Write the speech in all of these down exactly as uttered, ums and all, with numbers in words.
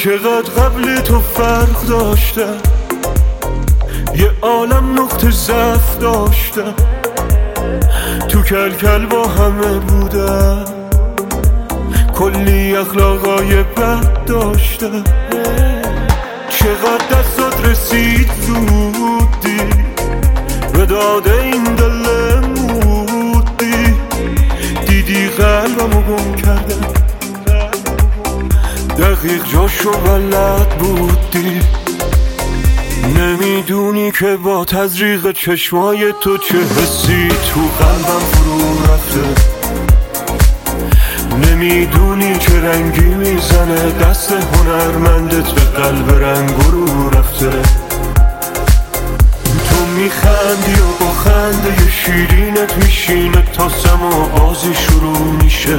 چقدر قبل تو فرق داشتم، یه عالم نقطه ضعف داشتم، تو کل کل با همه بودم، کلی اخلاقای بد داشتم. چقدر دستات رسید زودی به داده این دل مودی، دیدی قلبمو گم کردم، دقیق جاشو بلد بودی. نمیدونی که با تزریق چشمای تو چه حسی تو قلبم فرو رفته، نمیدونی چه رنگی میزنه دست هنرمندت به قلب رنگ رو رفته. تو میخندی و با خنده شیرینت میشینه تا سما بازی شروع میشه،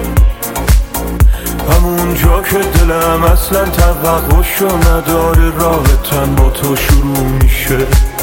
همون جا که دلم اصلا توقعشو نداره راحتن با تو شروع میشه.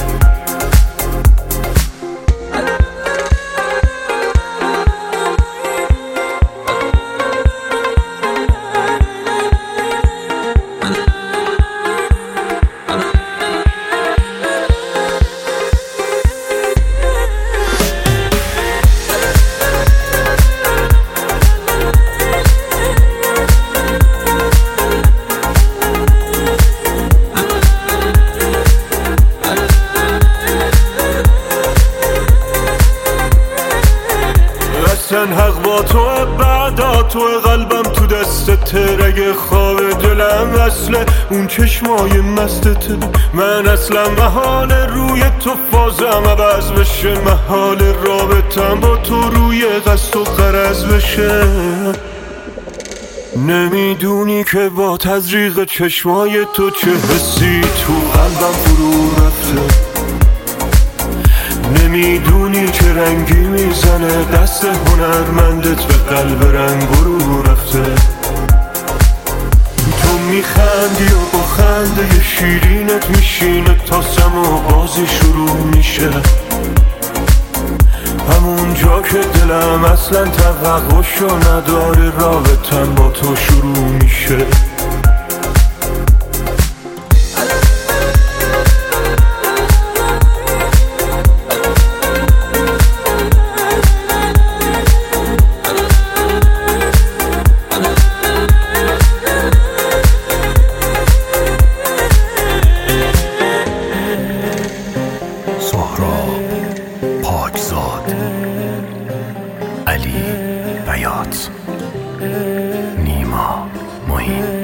حق با تو بعدا تو قلبم تو دستت، رگ خواب دلم اصله اون چشمای مستته. من اصلا محال روی تو فازم عوض بشه، محال رابطم با تو روی قصد و غرض بشه. نمیدونی که با تزریق چشمای تو چه حسی تو قلبم فرو رفته، نمیدونی چه رنگی میزنه دست هنرمندت به قلب رنگ رو رفته. تو میخندی و با خنده شیرینت میشینه تا سما بازی شروع میشه، همون جا که دلم اصلا توقعشو نداره رابطم با تو شروع میشه. پاکزاد، علی بیات، نیما معین.